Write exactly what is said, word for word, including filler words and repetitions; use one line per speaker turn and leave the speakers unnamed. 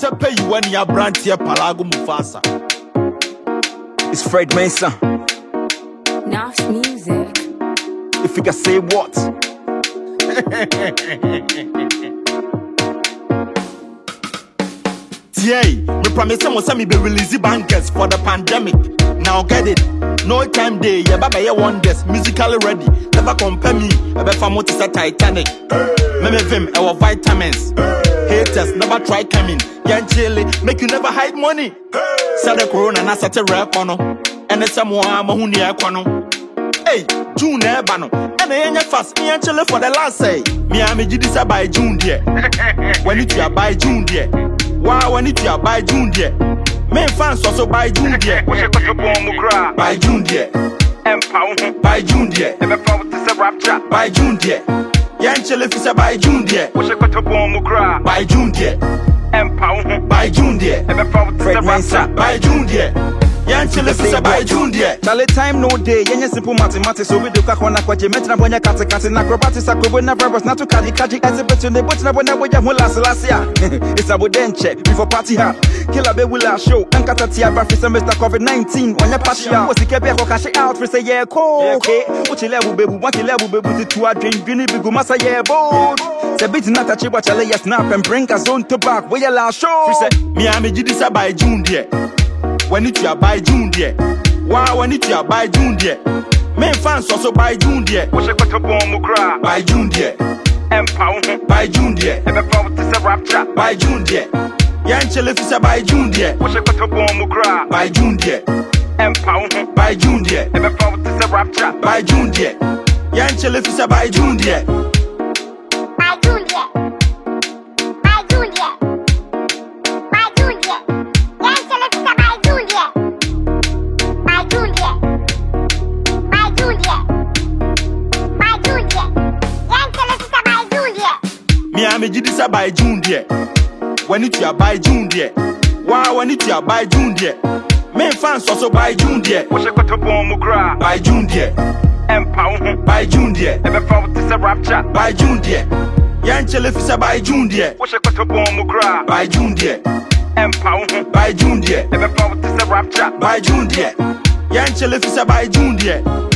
Better pay you when you brand here Palago Mufasa.
It's Fred Mensah.
Nafs Music.
If you can say what?
T A, me promise me me be release bankers for the pandemic. Now get it. No time day, yeah, baba yeah wonders. Musically ready, never compare me. I bet for motor say Titanic. Me me vim, our vitamins. Haters never try coming. Yeah, chilly, make you never hide money. Say the corona na set a rap on. And it's someone I'm who near Quano. Hey, June Ebano. And I ain't fast, me and chilly for the last say. Me and me this by June dear. When it you by June dear. Why when it you by June dear. Main fans also by June dear. By June dear. Empower by June dear. By June dear. Yan chile fi say by June dear. By June dear. Empower by June dear.
Fred Mensah
By June dear. Yan chile fi say by June dear.
Charlie time no day. Yenye simple mathematics. So we do kakwana kwa jemet na bonya kate kate na acrobatics akobo na virus na to kaji kaji exhibit ne but na bonya bonya mo last last year. It's a bodenche before party hard. Killer be will show ankata tia ba fi say Mister COVID nineteen. Onya partial. Was ikebe ko cash out for say yeah ko. Okay. Uchi level bebu want level bebu to a dream dream bigu masa yeah bold. Say bit na touch what Charlie snap and bring us on to back. We allow show.
Say me am ji this by June dear. When it you by June dear. Why when it you by June dear. Main fans also by June dear. By June dear. Empower by June dear. By June dear. Yan chile fi say by June dear. By June dear. Empower by June dear. By June dear. Yan chile fi say by June dear.
By June dear. By June dear. By June dear. Yan chile fi say by June dear. By June dear. By June dear. By June dear. Yan chile fi say by June dear.
Me am ji this by June dear. When it you by June dear. Why when it you by June dear. Main fans also by June dear. By June dear. Empower by June dear. By June dear. Yan chile fi say by June dear. By June dear. Empower by June dear. By June dear. Yan chile fi say by June dear.